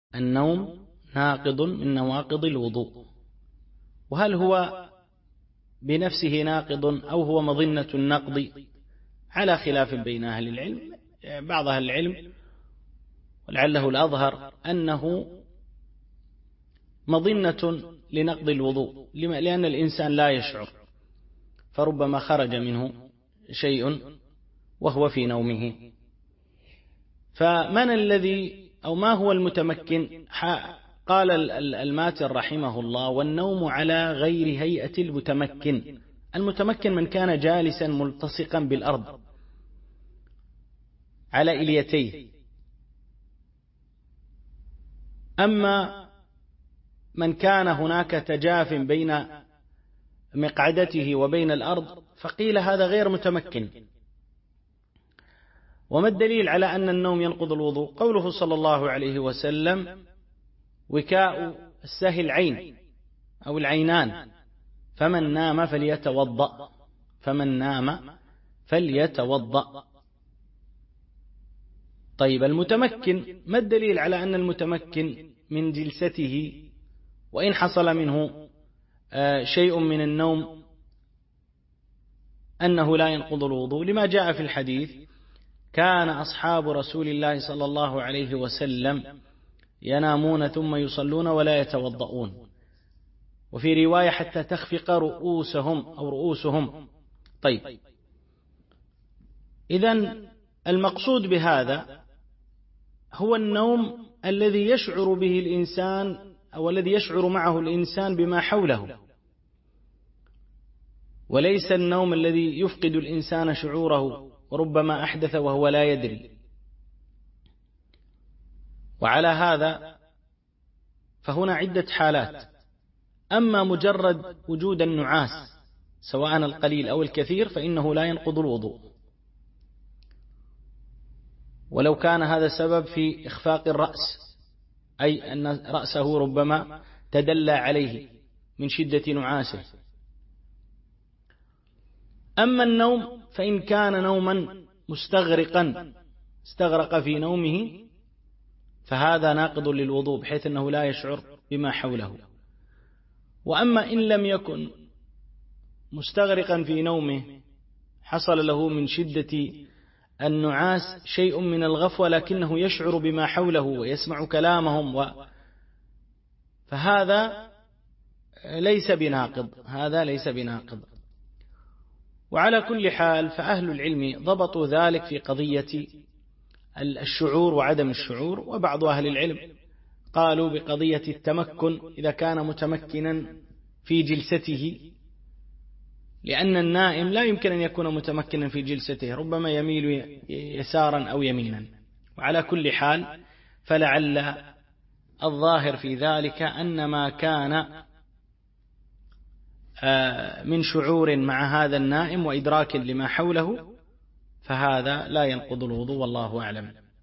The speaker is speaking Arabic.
النوم ناقض من نواقض الوضوء. وهل هو بنفسه ناقض أو هو مظنة النقض؟ على خلاف بين أهل العلم. بعض أهل العلم ولعله الأظهر أنه مظنة لنقض الوضوء، لأن الإنسان لا يشعر، فربما خرج منه شيء وهو في نومه. فمن الذي أو ما هو المتمكن؟ قال الماتر رحمه الله: والنوم على غير هيئة المتمكن. المتمكن من كان جالسا ملتصقا بالأرض على إليتيه. أما من كان هناك تجاف بين مقعدته وبين الأرض فقيل هذا غير متمكن. وما الدليل على أن النوم ينقض الوضوء؟ قوله صلى الله عليه وسلم: وكاء السهي العين أو العينان، فمن نام فليتوضأ. فمن نام فليتوضأ. طيب المتمكن، ما الدليل على أن المتمكن من جلسته وإن حصل منه شيء من النوم أنه لا ينقض الوضوء؟ لما جاء في الحديث: كان أصحاب رسول الله صلى الله عليه وسلم ينامون ثم يصلون ولا يتوضؤون، وفي رواية حتى تخفق رؤوسهم أو رؤوسهم. طيب، إذن المقصود بهذا هو النوم الذي يشعر به الإنسان أو الذي يشعر معه الإنسان بما حوله، وليس النوم الذي يفقد الإنسان شعوره وربما أحدث وهو لا يدري. وعلى هذا فهنا عدة حالات: أما مجرد وجود النعاس سواء القليل أو الكثير فإنه لا ينقض الوضوء، ولو كان هذا سبب في إخفاق الرأس، أي أن رأسه ربما تدلى عليه من شدة نعاسه. أما النوم فإن كان نوما مستغرقا، استغرق في نومه، فهذا ناقض للوضوء بحيث أنه لا يشعر بما حوله. وأما إن لم يكن مستغرقا في نومه، حصل له من شدة النعاس شيء من الغفوة لكنه يشعر بما حوله ويسمع كلامهم، فهذا ليس بناقض، هذا ليس بناقض. وعلى كل حال فأهل العلم ضبطوا ذلك في قضية الشعور وعدم الشعور. وبعض أهل العلم قالوا بقضية التمكن إذا كان متمكنا في جلسته، لأن النائم لا يمكن أن يكون متمكنا في جلسته، ربما يميل يسارا أو يمينا. وعلى كل حال فلعل الظاهر في ذلك أن ما كان من شعور مع هذا النائم وإدراك لما حوله فهذا لا ينقض الوضوء، والله أعلم.